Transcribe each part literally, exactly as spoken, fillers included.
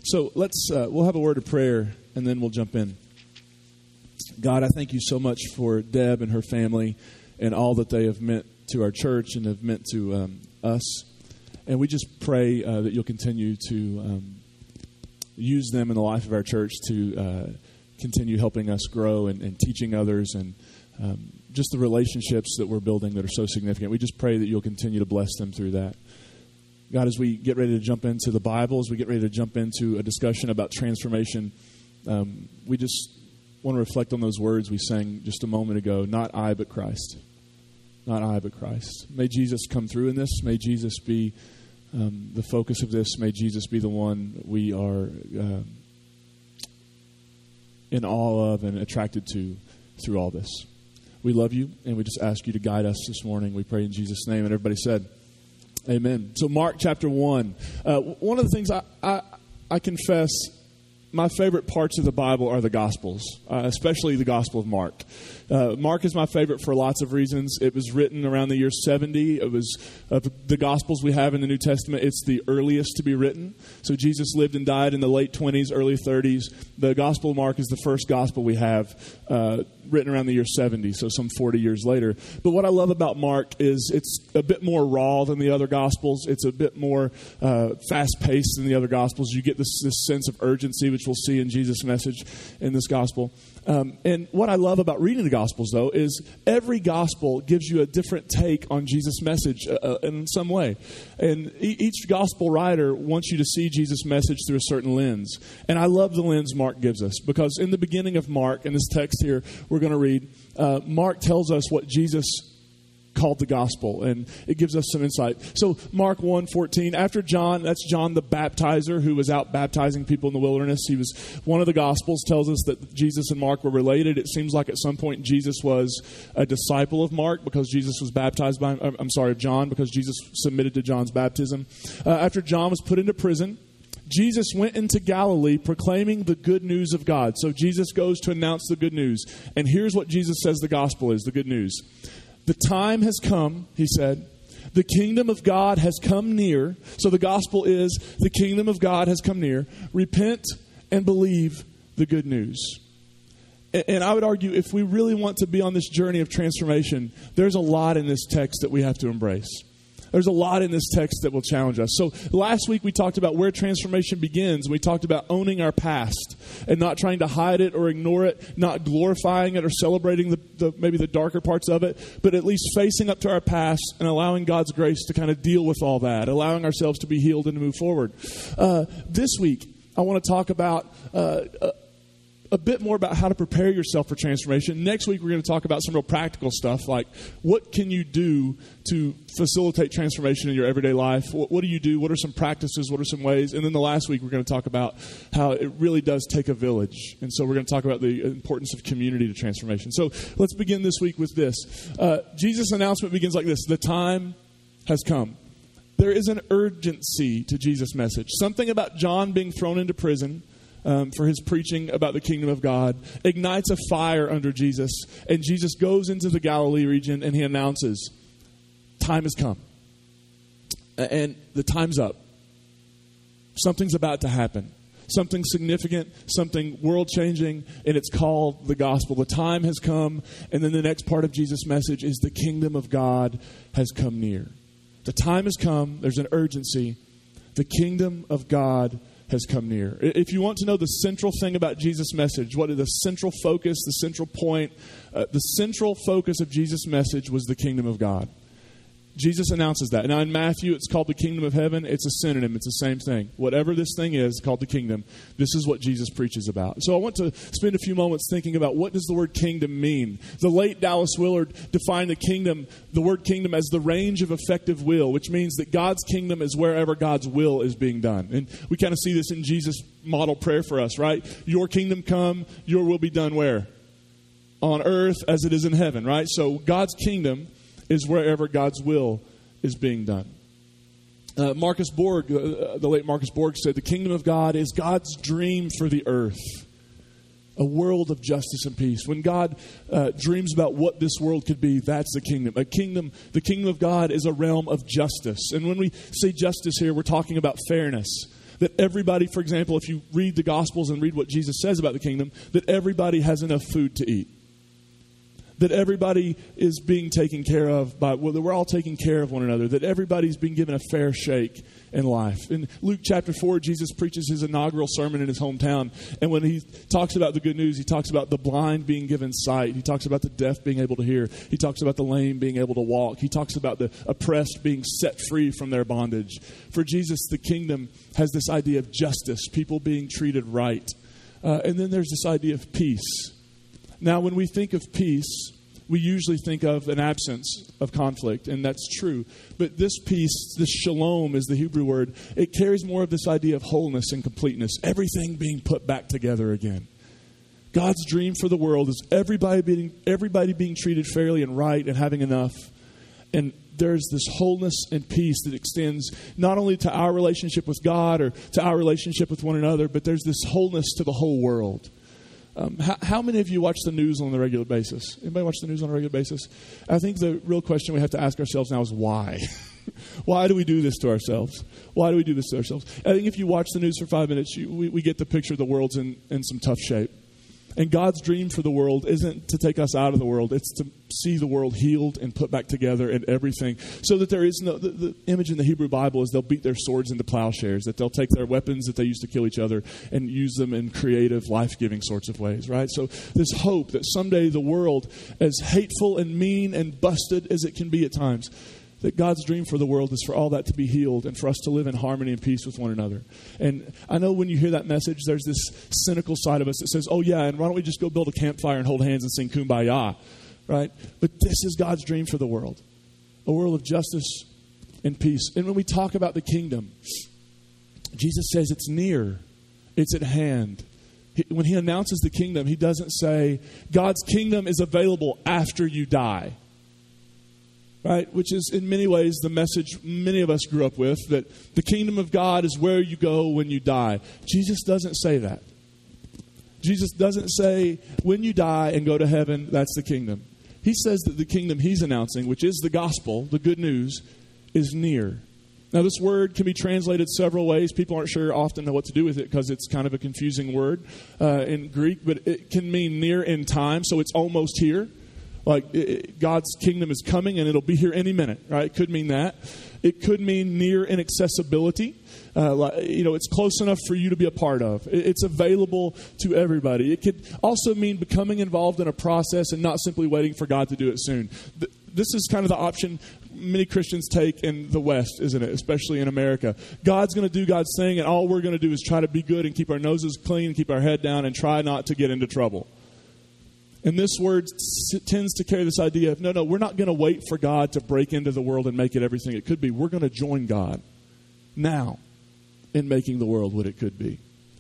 So let's, uh, we'll have a word of prayer, and then we'll jump in. God, I thank you so much for Deb and her family and all that they have meant to our church and have meant to um, us. And we just pray uh, that you'll continue to um, use them in the life of our church to uh, continue helping us grow and, and teaching others and um, just the relationships that we're building that are so significant. We just pray that you'll continue to bless them through that. God, as we get ready to jump into the Bible, as we get ready to jump into a discussion about transformation, um, we just want to reflect on those words we sang just a moment ago, not I, but Christ. Not I, but Christ. May Jesus come through in this. May Jesus be um, the focus of this. May Jesus be the one we are uh, in awe of and attracted to through all this. We love you, and we just ask you to guide us this morning. We pray in Jesus' name. And everybody said, amen. So Mark chapter one. Uh, one of the things I, I, I confess, my favorite parts of the Bible are the Gospels, uh, especially the Gospel of Mark. Uh, Mark is my favorite for lots of reasons. It was written around the year seventy. It was of the Gospels we have in the New Testament. It's the earliest to be written. So Jesus lived and died in the late twenties, early thirties. The Gospel of Mark is the first Gospel we have uh, written around the year seventy, so some forty years later. But what I love about Mark is it's a bit more raw than the other Gospels. It's a bit more uh, fast-paced than the other Gospels. You get this, this sense of urgency, which we'll see in Jesus' message in this Gospel. Um, and what I love about reading the Gospels, though, is every Gospel gives you a different take on Jesus' message uh, in some way. And e- each Gospel writer wants you to see Jesus' message through a certain lens. And I love the lens Mark gives us, because in the beginning of Mark, in this text here we're going to read, uh, Mark tells us what Jesus called the gospel, and it gives us some insight. So Mark one fourteen, after John, that's John the baptizer who was out baptizing people in the wilderness. He was, one of the gospels tells us that Jesus and Mark were related. It seems like at some point Jesus was a disciple of Mark because Jesus was baptized by, I'm sorry, of John, because Jesus submitted to John's baptism. Uh, after John was put into prison, Jesus went into Galilee proclaiming the good news of God. So Jesus goes to announce the good news. And here's what Jesus says the gospel is, the good news. The time has come, he said. The kingdom of God has come near. So the gospel is the kingdom of God has come near. Repent and believe the good news. And I would argue if we really want to be on this journey of transformation, there's a lot in this text that we have to embrace. There's a lot in this text that will challenge us. So last week we talked about where transformation begins. We talked about owning our past and not trying to hide it or ignore it, not glorifying it or celebrating the, the maybe the darker parts of it, but at least facing up to our past and allowing God's grace to kind of deal with all that, allowing ourselves to be healed and to move forward. Uh, this week I want to talk about uh, uh, a bit more about how to prepare yourself for transformation. Next week, we're going to talk about some real practical stuff, like what can you do to facilitate transformation in your everyday life? What, what do you do? What are some practices? What are some ways? And then the last week, we're going to talk about how it really does take a village. And so we're going to talk about the importance of community to transformation. So let's begin this week with this. Uh, Jesus' announcement begins like this. The time has come. There is an urgency to Jesus' message. Something about John being thrown into prison Um, for his preaching about the kingdom of God ignites a fire under Jesus, and Jesus goes into the Galilee region and he announces, time has come, and the time's up. Something's about to happen, something significant, something world-changing, and it's called the gospel. The time has come, and then the next part of Jesus' message is the kingdom of God has come near. The time has come, there's an urgency, the kingdom of God has come near. If you want to know the central thing about Jesus' message, what is the central focus, the central point, uh, the central focus of Jesus' message was the kingdom of God. Jesus announces that. Now in Matthew, it's called the kingdom of heaven. It's a synonym. It's the same thing. Whatever this thing is called the kingdom, this is what Jesus preaches about. So I want to spend a few moments thinking about what does the word kingdom mean. The late Dallas Willard defined the kingdom, the word kingdom, as the range of effective will, which means that God's kingdom is wherever God's will is being done. And we kind of see this in Jesus' model prayer for us, right? Your kingdom come, your will be done where? On earth as it is in heaven, right? So God's kingdom is wherever God's will is being done. Uh, Marcus Borg, uh, the late Marcus Borg said, the kingdom of God is God's dream for the earth. A world of justice and peace. When God uh, dreams about what this world could be, that's the kingdom. A kingdom, the kingdom of God is a realm of justice. And when we say justice here, we're talking about fairness. that everybody, for example, if you read the Gospels and read what Jesus says about the kingdom, that everybody has enough food to eat. That everybody is being taken care of by, well, that we're all taking care of one another, that everybody's being given a fair shake in life. In Luke chapter four, Jesus preaches his inaugural sermon in his hometown. And when he talks about the good news, he talks about the blind being given sight. He talks about the deaf being able to hear. He talks about the lame being able to walk. He talks about the oppressed being set free from their bondage. For Jesus, the kingdom has this idea of justice, people being treated right. Uh, and then there's this idea of peace. Now, when we think of peace, we usually think of an absence of conflict, and that's true. But this peace, this shalom is the Hebrew word, it carries more of this idea of wholeness and completeness, everything being put back together again. God's dream for the world is everybody being, everybody being treated fairly and right and having enough. And there's this wholeness and peace that extends not only to our relationship with God or to our relationship with one another, but there's this wholeness to the whole world. Um, how, how many of you watch the news on a regular basis? Anybody watch the news on a regular basis? I think the real question we have to ask ourselves now is why? Why do we do this to ourselves? Why do we do this to ourselves? I think if you watch the news for five minutes, you, we, we get the picture the world's in, in some tough shape. And God's dream for the world isn't to take us out of the world. It's to see the world healed and put back together and everything. So that there is no, the, the image in the Hebrew Bible is they'll beat their swords into plowshares, that they'll take their weapons that they used to kill each other and use them in creative, life-giving sorts of ways, right? So this hope that someday the world, as hateful and mean and busted as it can be at times, that God's dream for the world is for all that to be healed and for us to live in harmony and peace with one another. And I know when you hear that message, there's this cynical side of us that says, oh yeah, and why don't we just go build a campfire and hold hands and sing Kumbaya, right? But this is God's dream for the world, a world of justice and peace. And when we talk about the kingdom, Jesus says it's near, it's at hand. He, when he announces the kingdom, he doesn't say God's kingdom is available after you die. Right, which is in many ways the message many of us grew up with, that the kingdom of God is where you go when you die. Jesus doesn't say that. Jesus doesn't say when you die and go to heaven, that's the kingdom. He says that the kingdom he's announcing, which is the gospel, the good news, is near. Now, this word can be translated several ways. People aren't sure often know what to do with it because it's kind of a confusing word uh, in Greek, but it can mean near in time, so it's almost here. Like it, God's kingdom is coming and it'll be here any minute, right? It could mean that. It could mean near in accessibility. Uh, like, you know, it's close enough for you to be a part of. It, it's available to everybody. It could also mean becoming involved in a process and not simply waiting for God to do it soon. Th- this is kind of the option many Christians take in the West, isn't it? Especially in America. God's going to do God's thing, and all we're going to do is try to be good and keep our noses clean, keep our head down, and try not to get into trouble. And this word tends to carry this idea of, no, no, we're not going to wait for God to break into the world and make it everything it could be. We're going to join God now in making the world what it could be.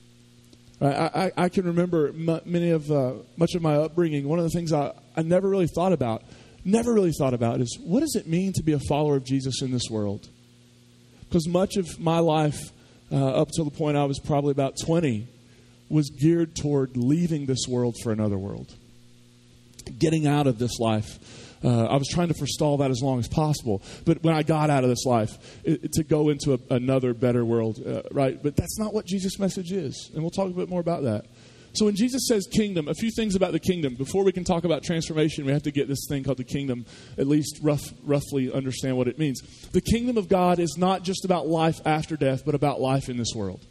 I, I, I can remember m- many of, uh, much of my upbringing, one of the things I, I never really thought about, never really thought about is, what does it mean to be a follower of Jesus in this world? Because much of my life, uh, up to the point I was probably about twenty, was geared toward leaving this world for another world. Getting out of this life. Uh, I was trying to forestall that as long as possible. But when I got out of this life, it, it, to go into a, another, better world, uh, right? But that's not what Jesus' message is. And we'll talk a bit more about that. So when Jesus says kingdom, a few things about the kingdom. Before we can talk about transformation, we have to get this thing called the kingdom, at least rough, roughly understand what it means. The kingdom of God is not just about life after death, but about life in this world.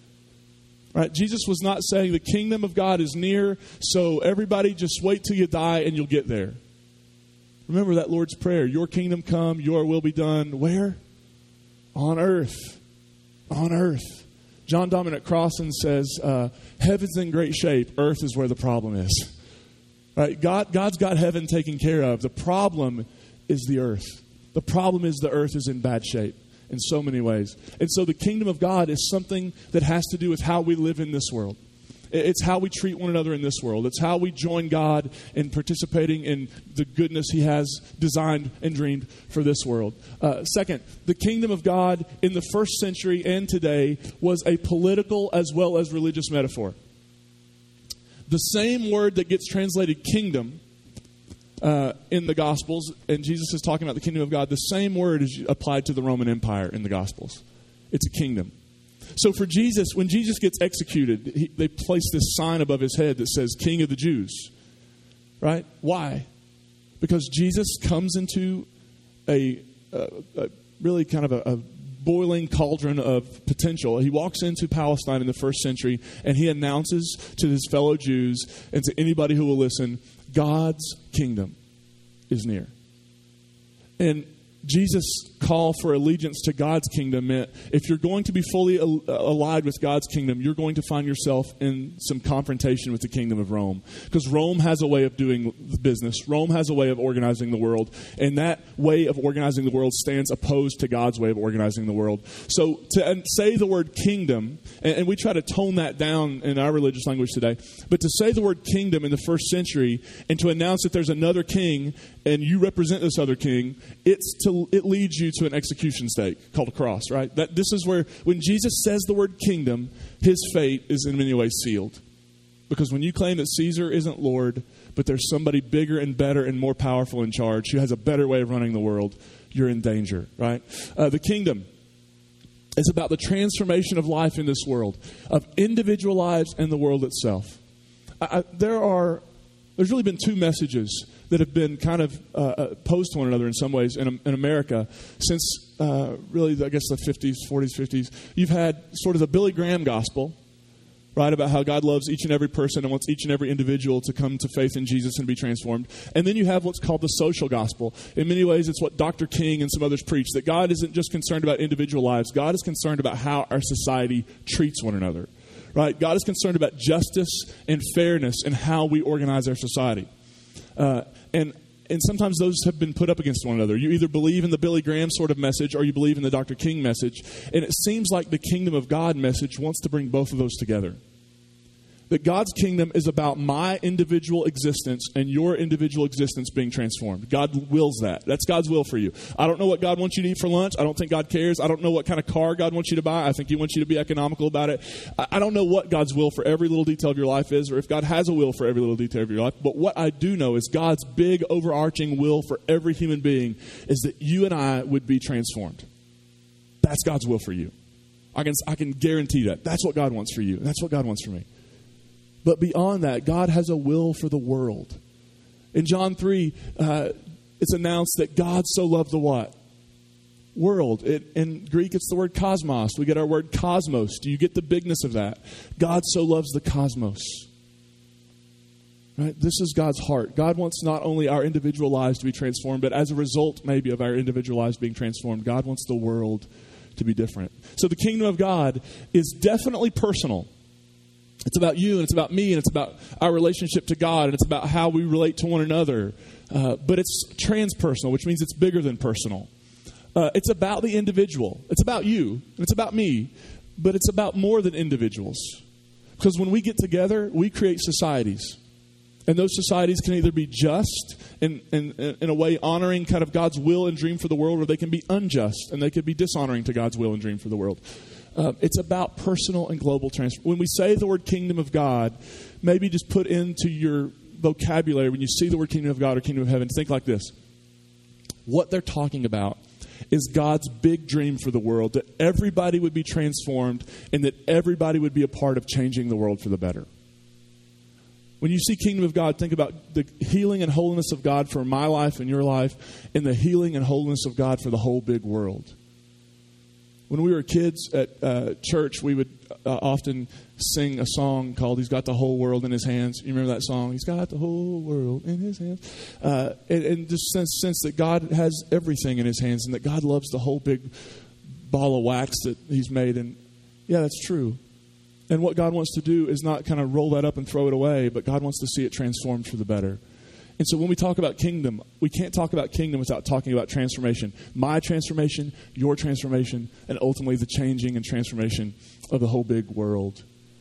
Right? Jesus was not saying the kingdom of God is near, so everybody just wait till you die and you'll get there. Remember that Lord's Prayer, your kingdom come, your will be done. Where? On earth. On earth. John Dominic Crossan says, uh, heaven's in great shape, earth is where the problem is. Right? God, God's got heaven taken care of. The problem is the earth. The problem is the earth is in bad shape. In so many ways. And so the kingdom of God is something that has to do with how we live in this world. It's how we treat one another in this world. It's how we join God in participating in the goodness he has designed and dreamed for this world. Uh, second, the kingdom of God in the first century and today was a political as well as religious metaphor. The same word that gets translated kingdom Uh, in the Gospels, and Jesus is talking about the kingdom of God, the same word is applied to the Roman Empire in the Gospels. It's a kingdom. So for Jesus, when Jesus gets executed, he, they place this sign above his head that says, King of the Jews. Right? Why? Because Jesus comes into a, a, a really kind of a, a boiling cauldron of potential. He walks into Palestine in the first century, and he announces to his fellow Jews and to anybody who will listen, God's kingdom is near. And Jesus' call for allegiance to God's kingdom meant if you're going to be fully al- allied with God's kingdom, you're going to find yourself in some confrontation with the kingdom of Rome. Because Rome has a way of doing business. Rome has a way of organizing the world. And that way of organizing the world stands opposed to God's way of organizing the world. So to say the word kingdom, and, and we try to tone that down in our religious language today, but to say the word kingdom in the first century and to announce that there's another king and you represent this other king, it's to it leads you to an execution stake called a cross, right? That this is where, when Jesus says the word kingdom, his fate is in many ways sealed. Because when you claim that Caesar isn't Lord, but there's somebody bigger and better and more powerful in charge who has a better way of running the world, you're in danger, right? Uh, the kingdom is about the transformation of life in this world, of individual lives and the world itself. I, I, there are, there's really been two messages that have been kind of uh, opposed to one another in some ways in, in America since uh, really, I guess, the fifties, forties, fifties. You've had sort of the Billy Graham gospel, right, about how God loves each and every person and wants each and every individual to come to faith in Jesus and be transformed. And then you have what's called the social gospel. In many ways, it's what Doctor King and some others preach, that God isn't just concerned about individual lives. God is concerned about how our society treats one another, right? God is concerned about justice and fairness and how we organize our society. Uh, and and sometimes those have been put up against one another. You either believe in the Billy Graham sort of message or you believe in the Doctor King message. And it seems like the kingdom of God message wants to bring both of those together. That God's kingdom is about my individual existence and your individual existence being transformed. God wills that. That's God's will for you. I don't know what God wants you to eat for lunch. I don't think God cares. I don't know what kind of car God wants you to buy. I think He wants you to be economical about it. I don't know what God's will for every little detail of your life is, or if God has a will for every little detail of your life. But what I do know is God's big overarching will for every human being is that you and I would be transformed. That's God's will for you. I can, I can guarantee that. That's what God wants for you. That's what God wants for me. But beyond that, God has a will for the world. In John three, uh, it's announced that God so loved the what? World. It, in Greek, it's the word cosmos. We get our word cosmos. Do you get the bigness of that? God so loves the cosmos. Right? This is God's heart. God wants not only our individual lives to be transformed, but as a result, maybe, of our individual lives being transformed, God wants the world to be different. So the kingdom of God is definitely personal. It's about you, and it's about me, and it's about our relationship to God, and it's about how we relate to one another. Uh, but it's transpersonal, which means it's bigger than personal. Uh, it's about the individual. It's about you, and it's about me, but it's about more than individuals. Because when we get together, we create societies. And those societies can either be just and, and, and in a way honoring kind of God's will and dream for the world, or they can be unjust, and they could be dishonoring to God's will and dream for the world. Uh, it's about personal and global transformation. When we say the word kingdom of God, maybe just put into your vocabulary when you see the word kingdom of God or kingdom of heaven, think like this. What they're talking about is God's big dream for the world, that everybody would be transformed and that everybody would be a part of changing the world for the better. When you see kingdom of God, think about the healing and holiness of God for my life and your life, and the healing and holiness of God for the whole big world. When we were kids at uh, church, we would uh, often sing a song called He's Got the Whole World in His Hands. You remember that song? He's got the whole world in His hands. Uh, and, and just sense, sense that God has everything in His hands and that God loves the whole big ball of wax that He's made. And yeah, that's true. And what God wants to do is not kind of roll that up and throw it away, but God wants to see it transformed for the better. And so when we talk about kingdom, we can't talk about kingdom without talking about transformation. My transformation, your transformation, and ultimately the changing and transformation of the whole big world.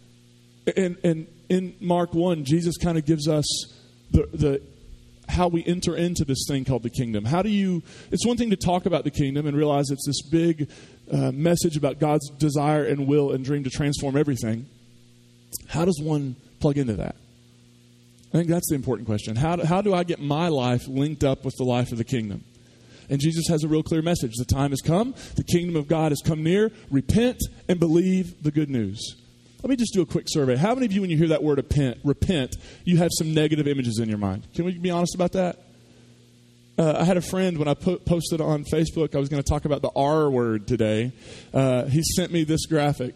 And, and in Mark one, Jesus kind of gives us the, the how we enter into this thing called the kingdom. How do you, it's one thing to talk about the kingdom and realize it's this big uh, message about God's desire and will and dream to transform everything. How does one plug into that? I think that's the important question. How do, how do I get my life linked up with the life of the kingdom? And Jesus has a real clear message. The time has come. The kingdom of God has come near. Repent and believe the good news. Let me just do a quick survey. How many of you, when you hear that word repent, repent, you have some negative images in your mind? Can we be honest about that? Uh, I had a friend, when I po- posted on Facebook, I was going to talk about the R word today. Uh, he sent me this graphic.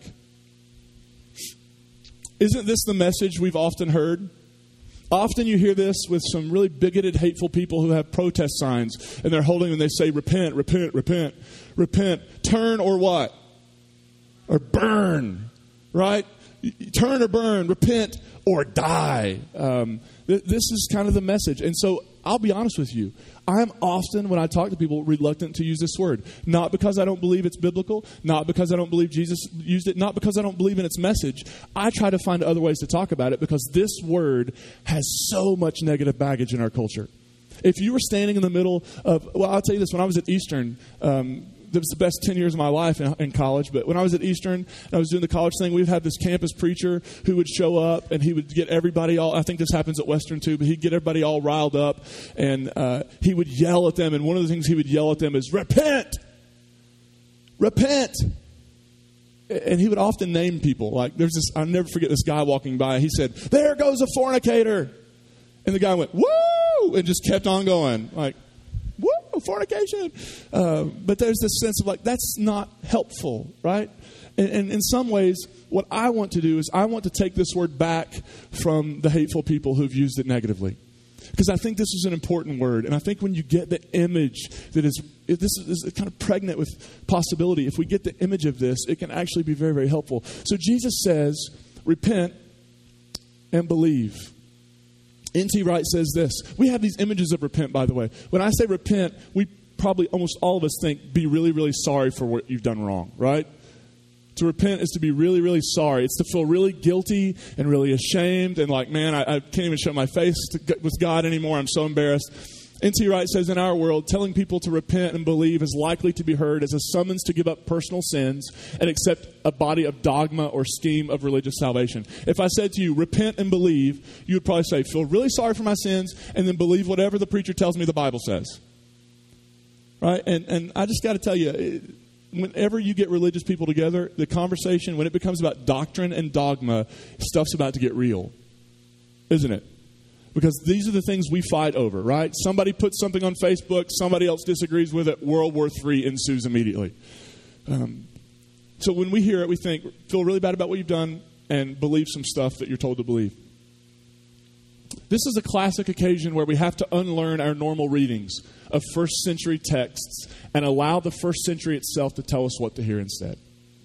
Isn't this the message we've often heard? Often you hear this with some really bigoted, hateful people who have protest signs, and they're holding and they say, repent, repent, repent, repent, turn or what? Or burn, right? Turn or burn, repent or die. Um, th- this is kind of the message. And so I'll be honest with you. I'm often, when I talk to people, reluctant to use this word. Not because I don't believe it's biblical, not because I don't believe Jesus used it, not because I don't believe in its message. I try to find other ways to talk about it because this word has so much negative baggage in our culture. If you were standing in the middle of, well, I'll tell you this, when I was at Eastern, um, it was the best ten years of my life in, in college. But when I was at Eastern and I was doing the college thing, we'd have this campus preacher who would show up and he would get everybody all, I think this happens at Western too, but he'd get everybody all riled up and uh, he would yell at them. And one of the things he would yell at them is, repent, repent. And he would often name people. Like there's this, I'll never forget this guy walking by. He said, there goes a fornicator. And the guy went, woo, and just kept on going. Like, woo, fornication. Uh, but there's this sense of like, that's not helpful, right? And, and in some ways, what I want to do is I want to take this word back from the hateful people who've used it negatively. Because I think this is an important word. And I think when you get the image that is, this is, is kind of pregnant with possibility. If we get the image of this, it can actually be very, very helpful. So Jesus says, repent and believe. N T Wright says this. We have these images of repent, by the way. When I say repent, we probably, almost all of us think, be really, really sorry for what you've done wrong, right? To repent is to be really, really sorry. It's to feel really guilty and really ashamed and like, man, I, I can't even show my face to, with God anymore. I'm so embarrassed. N T Wright says, in our world, telling people to repent and believe is likely to be heard as a summons to give up personal sins and accept a body of dogma or scheme of religious salvation. If I said to you, repent and believe, you would probably say, feel really sorry for my sins and then believe whatever the preacher tells me the Bible says. Right? And, and I just got to tell you, whenever you get religious people together, the conversation, when it becomes about doctrine and dogma, stuff's about to get real. Isn't it? Because these are the things we fight over, right? Somebody puts something on Facebook, somebody else disagrees with it, World War Three ensues immediately. Um, so when we hear it, we think, feel really bad about what you've done and believe some stuff that you're told to believe. This is a classic occasion where we have to unlearn our normal readings of first century texts and allow the first century itself to tell us what to hear instead.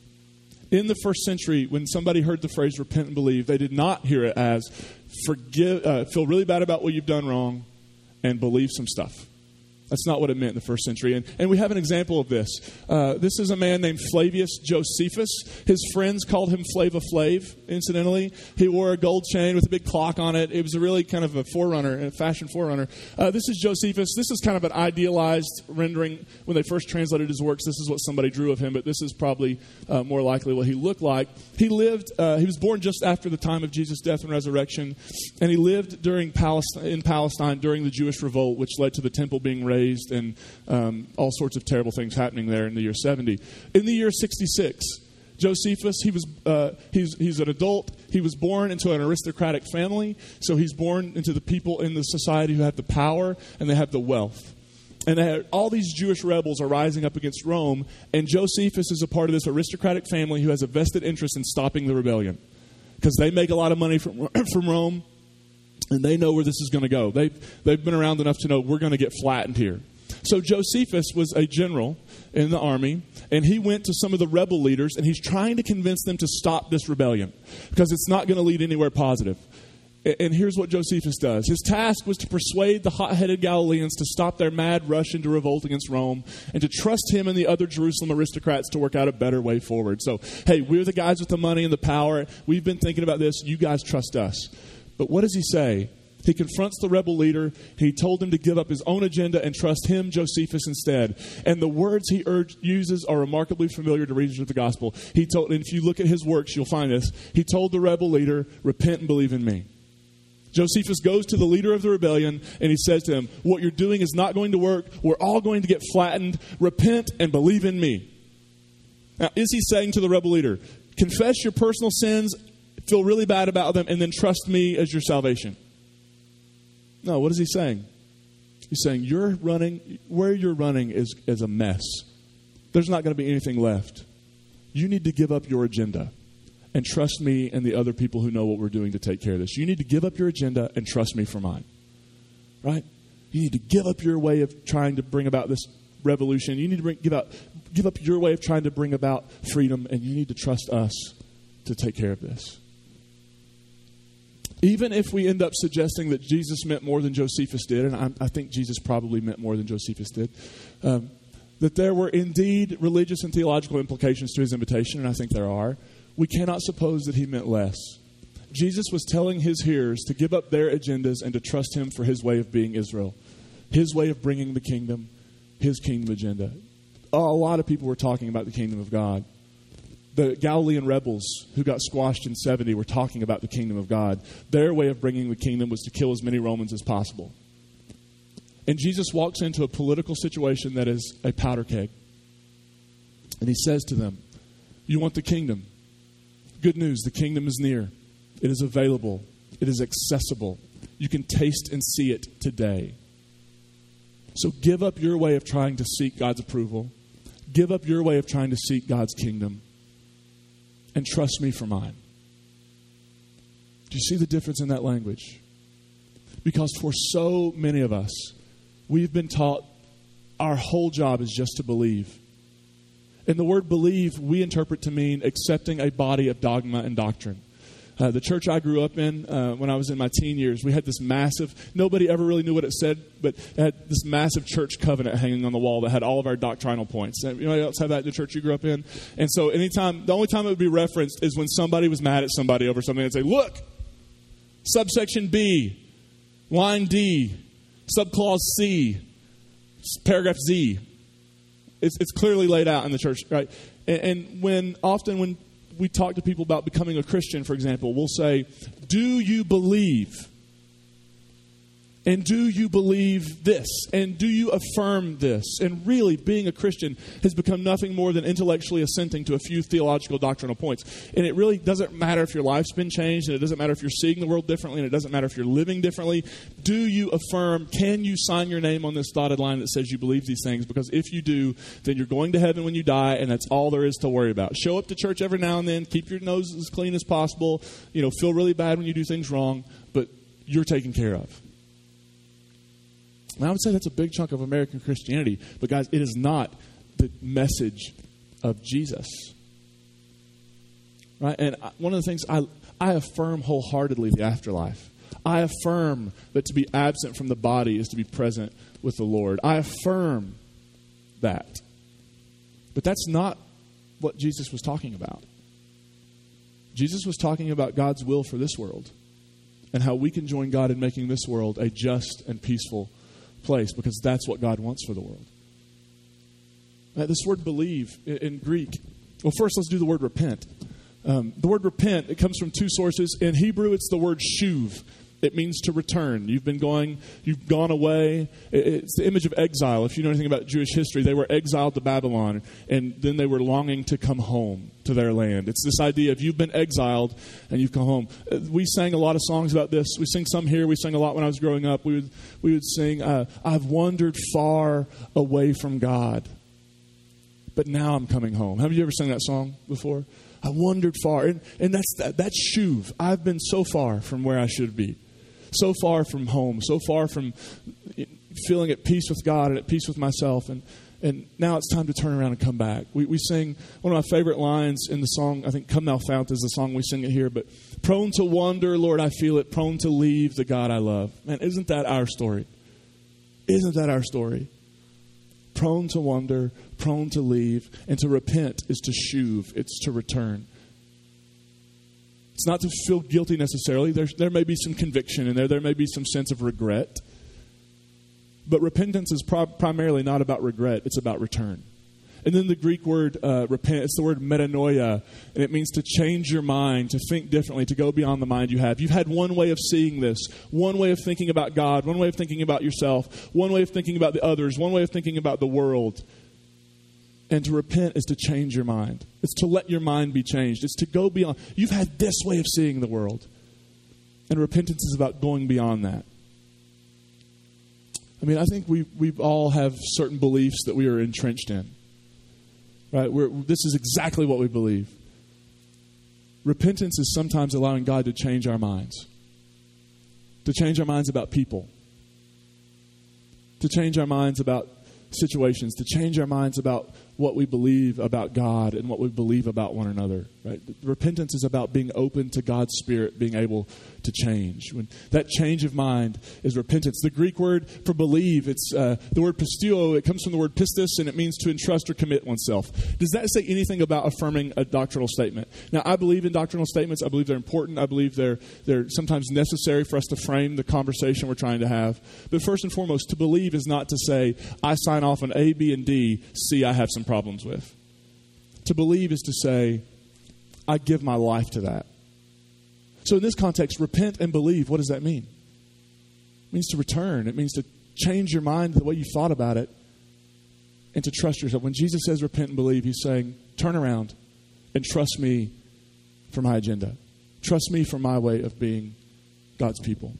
In the first century, when somebody heard the phrase repent and believe, they did not hear it as forgive, uh, feel really bad about what you've done wrong and believe some stuff. That's not what it meant in the first century. And, and we have an example of this. Uh, this is a man named Flavius Josephus. His friends called him Flava Flav, incidentally. He wore a gold chain with a big clock on it. It was a really kind of a forerunner, a fashion forerunner. Uh, this is Josephus. This is kind of an idealized rendering. When they first translated his works, this is what somebody drew of him, but this is probably uh, more likely what he looked like. He lived, uh, he was born just after the time of Jesus' death and resurrection, and he lived during Palestine, in Palestine during the Jewish revolt, which led to the temple being raised and um, all sorts of terrible things happening there in the year seventy. In the year sixty-six, Josephus, he was uh, he's he's an adult. He was born into an aristocratic family, so he's born into the people in the society who have the power and they have the wealth. And they had, all these Jewish rebels are rising up against Rome, and Josephus is a part of this aristocratic family who has a vested interest in stopping the rebellion because they make a lot of money from from Rome. And they know where this is going to go. They've, they've been around enough to know we're going to get flattened here. So Josephus was a general in the army, and he went to some of the rebel leaders, and he's trying to convince them to stop this rebellion because it's not going to lead anywhere positive. And here's what Josephus does. His task was to persuade the hot-headed Galileans to stop their mad rush into revolt against Rome and to trust him and the other Jerusalem aristocrats to work out a better way forward. So, hey, we're the guys with the money and the power. We've been thinking about this. You guys trust us. But what does he say? He confronts the rebel leader. He told him to give up his own agenda and trust him, Josephus, instead. And the words he urged, uses are remarkably familiar to readers of the gospel. He told, and if you look at his works, you'll find this. He told the rebel leader, repent and believe in me. Josephus goes to the leader of the rebellion and he says to him, what you're doing is not going to work. We're all going to get flattened. Repent and believe in me. Now, is he saying to the rebel leader, confess your personal sins, feel really bad about them, and then trust me as your salvation? No, what is he saying? He's saying you're running, where you're running is, is a mess. There's not going to be anything left. You need to give up your agenda and trust me and the other people who know what we're doing to take care of this. You need to give up your agenda and trust me for mine. Right? You need to give up your way of trying to bring about this revolution. You need to bring, give, out, give up your way of trying to bring about freedom, and you need to trust us to take care of this. Even if we end up suggesting that Jesus meant more than Josephus did, and I, I think Jesus probably meant more than Josephus did, um, that there were indeed religious and theological implications to his invitation, and I think there are, we cannot suppose that he meant less. Jesus was telling his hearers to give up their agendas and to trust him for his way of being Israel, his way of bringing the kingdom, his kingdom agenda. A lot of people were talking about the kingdom of God. The Galilean rebels who got squashed in seventy were talking about the kingdom of God. Their way of bringing the kingdom was to kill as many Romans as possible. And Jesus walks into a political situation that is a powder keg. And he says to them, you want the kingdom? Good news, the kingdom is near. It is available. It is accessible. You can taste and see it today. So give up your way of trying to seek God's approval. Give up your way of trying to seek God's kingdom. And trust me for mine. Do you see the difference in that language? Because for so many of us, we've been taught our whole job is just to believe. And the word believe we interpret to mean accepting a body of dogma and doctrine. Uh, the church I grew up in uh, when I was in my teen years, we had this massive, nobody ever really knew what it said, but it had this massive church covenant hanging on the wall that had all of our doctrinal points. Anybody else have that in the church you grew up in? And so anytime, the only time it would be referenced is when somebody was mad at somebody over something and say, look, subsection B, line D, subclause C, paragraph Z. It's, it's clearly laid out in the church, right? And, and when often when we talk to people about becoming a Christian, for example, we'll say, do you believe? And do you believe this? And do you affirm this? And really, being a Christian has become nothing more than intellectually assenting to a few theological doctrinal points. And it really doesn't matter if your life's been changed, and it doesn't matter if you're seeing the world differently, and it doesn't matter if you're living differently. Do you affirm, can you sign your name on this dotted line that says you believe these things? Because if you do, then you're going to heaven when you die, and that's all there is to worry about. Show up to church every now and then, keep your nose as clean as possible, you know, feel really bad when you do things wrong, but you're taken care of. And I would say that's a big chunk of American Christianity. But guys, it is not the message of Jesus. Right? And one of the things I, I affirm wholeheartedly the afterlife. I affirm that to be absent from the body is to be present with the Lord. I affirm that. But that's not what Jesus was talking about. Jesus was talking about God's will for this world and how we can join God in making this world a just and peaceful place, because that's what God wants for the world. Uh, this word believe in, in Greek, well, first let's do the word repent. Um, the word repent, it comes from two sources. In Hebrew, it's the word shuv. It means to return. You've been going, you've gone away. It's the image of exile. If you know anything about Jewish history, they were exiled to Babylon, and then they were longing to come home to their land. It's this idea of you've been exiled and you've come home. We sang a lot of songs about this. We sing some here. We sang a lot when I was growing up. We would we would sing, uh, I've wandered far away from God, but now I'm coming home. Have you ever sung that song before? I wandered far. And, and that's that, that's shuv. I've been so far from where I should be. So far from home, so far from feeling at peace with God and at peace with myself. And, and now it's time to turn around and come back. We, we sing, one of my favorite lines in the song, I think Come Thou Fount is the song we sing it here, but prone to wander, Lord, I feel it, prone to leave the God I love. Man, isn't that our story? Isn't that our story? Prone to wander, prone to leave, and to repent is to shuv, it's to return. It's not to feel guilty necessarily. There, there may be some conviction in there. There may be some sense of regret. But repentance is pro- primarily not about regret. It's about return. And then the Greek word uh, repent, it's the word metanoia, and it means to change your mind, to think differently, to go beyond the mind you have. You've had one way of seeing this, one way of thinking about God, one way of thinking about yourself, one way of thinking about the others, one way of thinking about the world. And to repent is to change your mind. It's to let your mind be changed. It's to go beyond. You've had this way of seeing the world. And repentance is about going beyond that. I mean, I think we we all have certain beliefs that we are entrenched in. Right? We're, this is exactly what we believe. Repentance is sometimes allowing God to change our minds. To change our minds about people. To change our minds about situations. To change our minds about what we believe about God and what we believe about one another. Right? Repentance is about being open to God's Spirit being able to change. When that change of mind is repentance. The Greek word for believe, it's uh, the word pisteuo. It comes from the word pistis, and it means to entrust or commit oneself. Does that say anything about affirming a doctrinal statement? Now, I believe in doctrinal statements. I believe they're important. I believe they're they're sometimes necessary for us to frame the conversation we're trying to have. But first and foremost, to believe is not to say, I sign off on A, B, and D, C, I have some problems with. To believe is to say, I give my life to that. So in this context, repent and believe, what does that mean? It means to return. It means to change your mind the way you thought about it and to trust yourself. When Jesus says repent and believe, he's saying, turn around and trust me for my agenda. Trust me for my way of being God's people.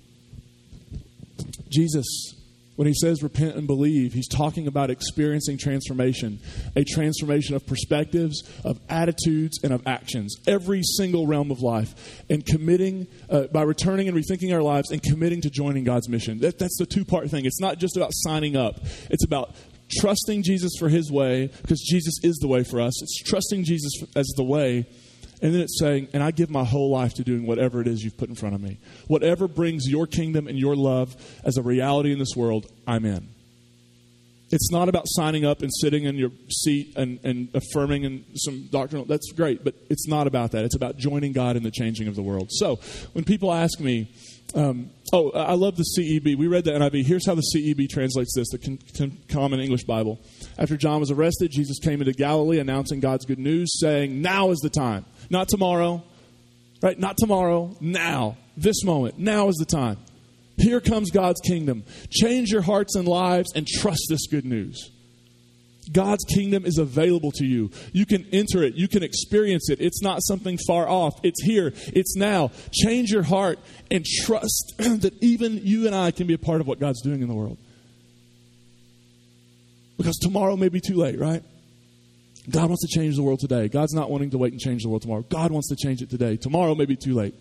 Jesus, when he says repent and believe, he's talking about experiencing transformation, a transformation of perspectives, of attitudes, and of actions, every single realm of life, and committing, uh, by returning and rethinking our lives and committing to joining God's mission. That, that's the two-part thing. It's not just about signing up. It's about trusting Jesus for his way, because Jesus is the way for us. It's trusting Jesus as the way. And then it's saying, and I give my whole life to doing whatever it is you've put in front of me. Whatever brings your kingdom and your love as a reality in this world, I'm in. It's not about signing up and sitting in your seat and, and affirming in some doctrinal. That's great, but it's not about that. It's about joining God in the changing of the world. So when people ask me, um, oh, I love the C E B. We read the N I V. Here's how the C E B translates this, the con- con- Common English Bible. After John was arrested, Jesus came into Galilee announcing God's good news, saying, now is the time. Not tomorrow, right? Not tomorrow, now. This moment, now is the time. Here comes God's kingdom. Change your hearts and lives and trust this good news. God's kingdom is available to you. You can enter it. You can experience it. It's not something far off. It's here. It's now. Change your heart and trust that even you and I can be a part of what God's doing in the world. Because tomorrow may be too late, right? God wants to change the world today. God's not wanting to wait and change the world tomorrow. God wants to change it today. Tomorrow may be too late.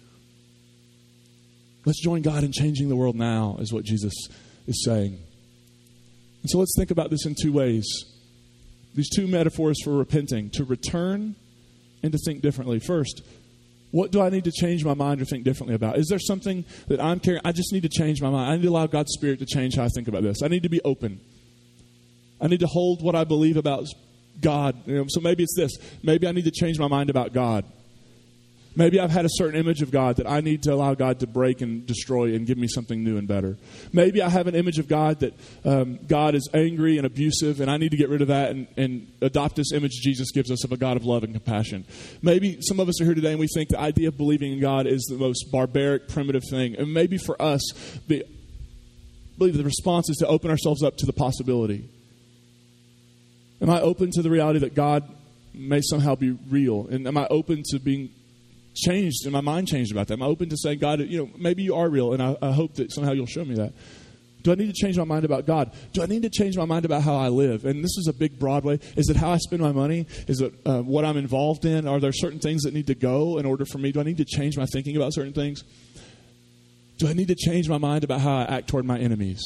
Let's join God in changing the world now, is what Jesus is saying. And so let's think about this in two ways. These two metaphors for repenting, to return and to think differently. First, what do I need to change my mind or think differently about? Is there something that I'm carrying? I just need to change my mind. I need to allow God's Spirit to change how I think about this. I need to be open. I need to hold what I believe about God. You know, so maybe it's this. Maybe I need to change my mind about God. Maybe I've had a certain image of God that I need to allow God to break and destroy and give me something new and better. Maybe I have an image of God that um, God is angry and abusive, and I need to get rid of that and, and adopt this image Jesus gives us of a God of love and compassion. Maybe some of us are here today and we think the idea of believing in God is the most barbaric, primitive thing. And maybe for us, the, I believe the response is to open ourselves up to the possibility. Am I open to the reality that God may somehow be real? And am I open to being changed and my mind changed about that? Am I open to saying, God, you know, maybe you are real, and I, I hope that somehow you'll show me that. Do I need to change my mind about God? Do I need to change my mind about how I live? And this is a big, broad way. Is it how I spend my money? Is it uh, what I'm involved in? Are there certain things that need to go in order for me? Do I need to change my thinking about certain things? Do I need to change my mind about how I act toward my enemies?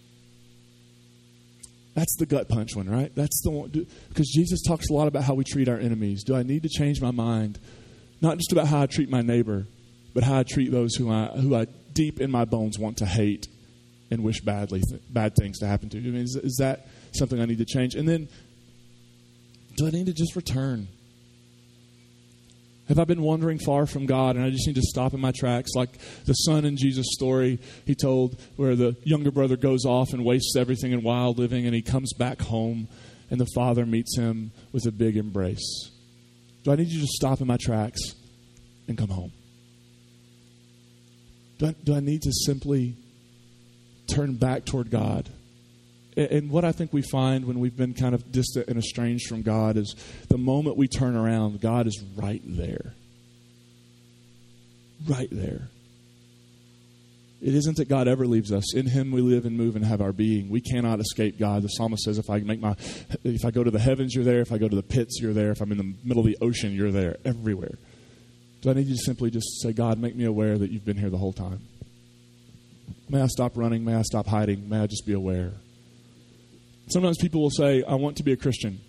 That's the gut punch one, right? That's the one. Because Jesus talks a lot about how we treat our enemies. Do I need to change my mind? Not just about how I treat my neighbor, but how I treat those who I who I deep in my bones want to hate and wish badly th- bad things to happen to. I mean, is, is that something I need to change? And then, do I need to just return? Have I been wandering far from God and I just need to stop in my tracks? Like the son in Jesus' story he told, where the younger brother goes off and wastes everything in wild living, and he comes back home and the Father meets him with a big embrace? Do I need you to stop in my tracks and come home? Do I, do I need to simply turn back toward God? And, and what I think we find when we've been kind of distant and estranged from God is the moment we turn around, God is right there. Right there. It isn't that God ever leaves us. In him we live and move and have our being. We cannot escape God. The psalmist says, if I make my, if I go to the heavens, you're there. If I go to the pits, you're there. If I'm in the middle of the ocean, you're there. Everywhere. Do I need you to simply just say, God, make me aware that you've been here the whole time? May I stop running? May I stop hiding? May I just be aware? Sometimes people will say, I want to be a Christian.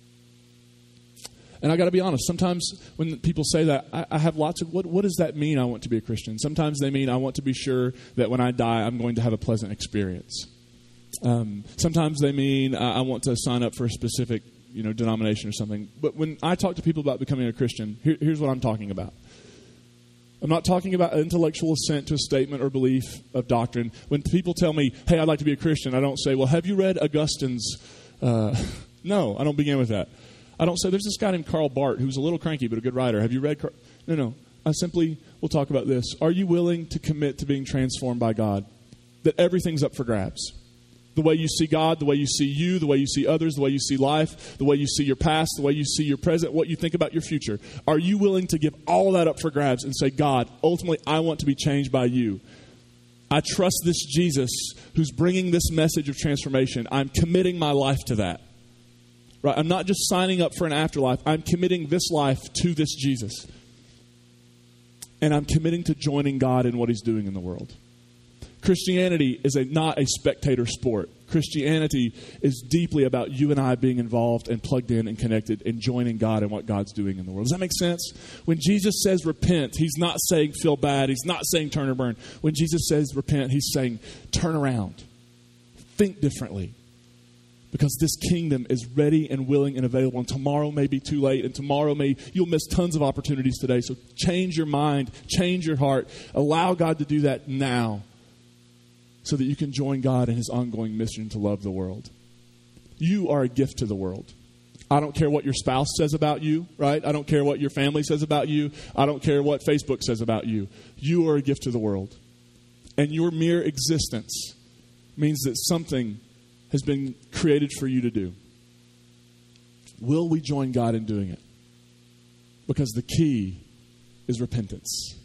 And I got to be honest, sometimes when people say that, I, I have lots of, what, what does that mean, I want to be a Christian? Sometimes they mean I want to be sure that when I die, I'm going to have a pleasant experience. Um, sometimes they mean I, I want to sign up for a specific, you know, denomination or something. But when I talk to people about becoming a Christian, here, here's what I'm talking about. I'm not talking about intellectual assent to a statement or belief of doctrine. When people tell me, hey, I'd like to be a Christian, I don't say, well, have you read Augustine's? Uh, no, I don't begin with that. I don't say, there's this guy named Karl Barth who's a little cranky but a good writer. Have you read Karl? No, no. I simply will talk about this. Are you willing to commit to being transformed by God? That everything's up for grabs. The way you see God, the way you see you, the way you see others, the way you see life, the way you see your past, the way you see your present, what you think about your future. Are you willing to give all of that up for grabs and say, God, ultimately I want to be changed by you. I trust this Jesus who's bringing this message of transformation. I'm committing my life to that. Right? I'm not just signing up for an afterlife. I'm committing this life to this Jesus. And I'm committing to joining God in what he's doing in the world. Christianity is a, not a spectator sport. Christianity is deeply about you and I being involved and plugged in and connected and joining God in what God's doing in the world. Does that make sense? When Jesus says repent, he's not saying feel bad. He's not saying turn or burn. When Jesus says repent, he's saying turn around. Think differently. Because this kingdom is ready and willing and available. And tomorrow may be too late. And tomorrow may, you'll miss tons of opportunities today. So change your mind. Change your heart. Allow God to do that now. So that you can join God in his ongoing mission to love the world. You are a gift to the world. I don't care what your spouse says about you, right? I don't care what your family says about you. I don't care what Facebook says about you. You are a gift to the world. And your mere existence means that something has been created for you to do. Will we join God in doing it? Because the key is repentance.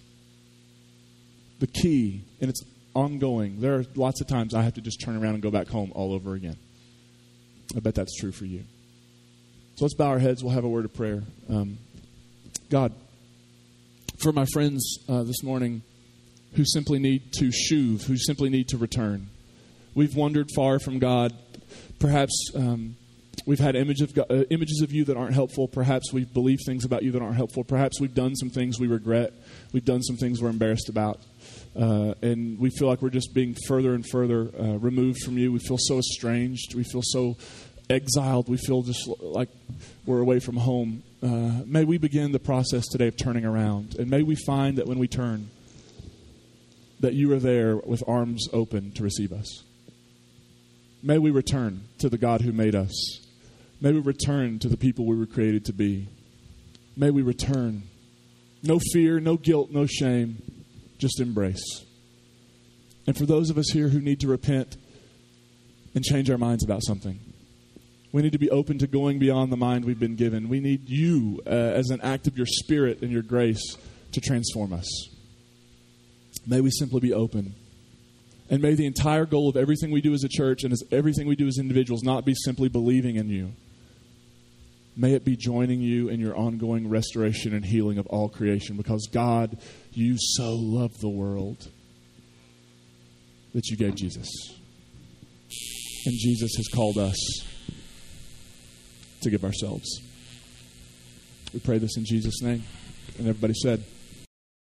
The key, and it's ongoing. There are lots of times I have to just turn around and go back home all over again. I bet that's true for you. So let's bow our heads. We'll have a word of prayer. Um, God, for my friends uh, this morning who simply need to shuv, who simply need to return. We've wandered far from God. Perhaps um, we've had image of God, uh, images of you that aren't helpful. Perhaps we've believed things about you that aren't helpful. Perhaps we've done some things we regret. We've done some things we're embarrassed about. Uh, and we feel like we're just being further and further uh, removed from you. We feel so estranged. We feel so exiled. We feel just like we're away from home. Uh, may we begin the process today of turning around. And may we find that when we turn, that you are there with arms open to receive us. May we return to the God who made us. May we return to the people we were created to be. May we return. No fear, no guilt, no shame. Just embrace. And for those of us here who need to repent and change our minds about something, we need to be open to going beyond the mind we've been given. We need you uh, as an act of your Spirit and your grace to transform us. May we simply be open. And may the entire goal of everything we do as a church and as everything we do as individuals not be simply believing in you. May it be joining you in your ongoing restoration and healing of all creation. Because God, you so loved the world that you gave Jesus. And Jesus has called us to give ourselves. We pray this in Jesus' name. And everybody said...